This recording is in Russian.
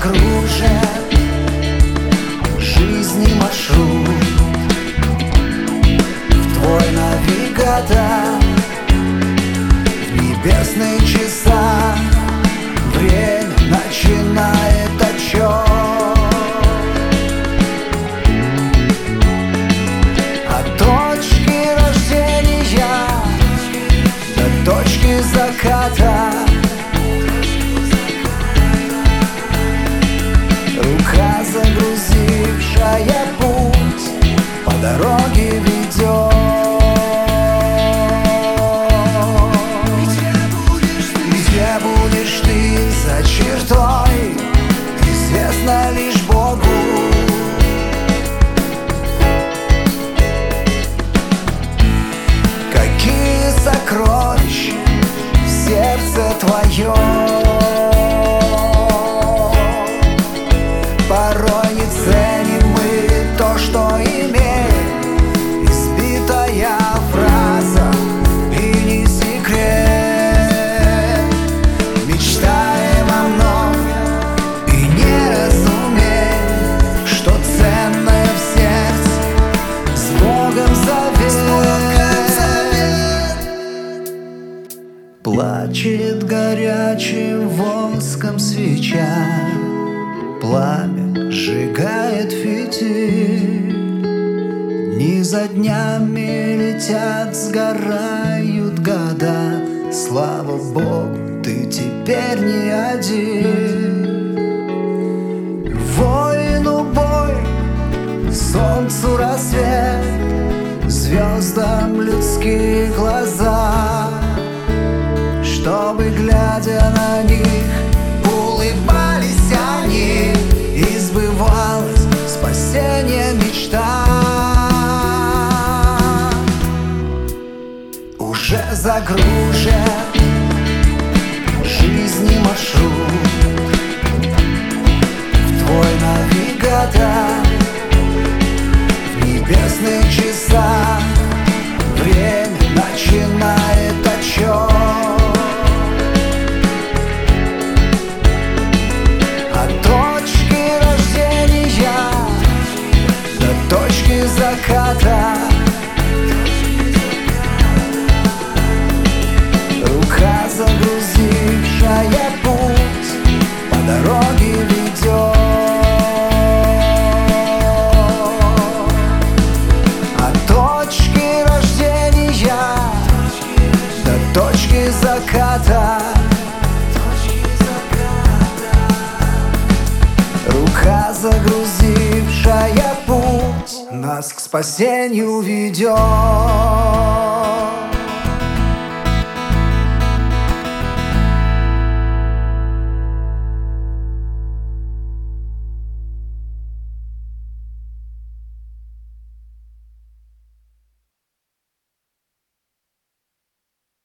загружен жизни маршрут в твой навигатор, в небесные часа время начинает отчет. От точки рождения до точки заката рука, загрузившая путь, по дороге ведет. Где будешь ты за чертой, известно лишь Богу. Какие сокровища в сердце твоем, порой не ценим мы то, что имеем. Избитая фраза и не секрет. Мечтаем о многом и не разумеем, что ценное в сердце с Богом завет. Плачет горячим воском свеча, пламя сжигает фитиль. Дни за днями летят, сгорают года. Слава Богу, ты теперь не один. Воину бой, солнцу рассвет, звездам людские глаза, чтобы, глядя на них, улыбались они, и сбывалась спасение мечта. Уже загружен жизни маршрут в твой навигатор, в небесных часах время начинает отчет. Точки заката рука, загрузившая путь, по дороге ведет. От точки рождения до точки заката рука, загрузившая путь, нас к спасению ведет.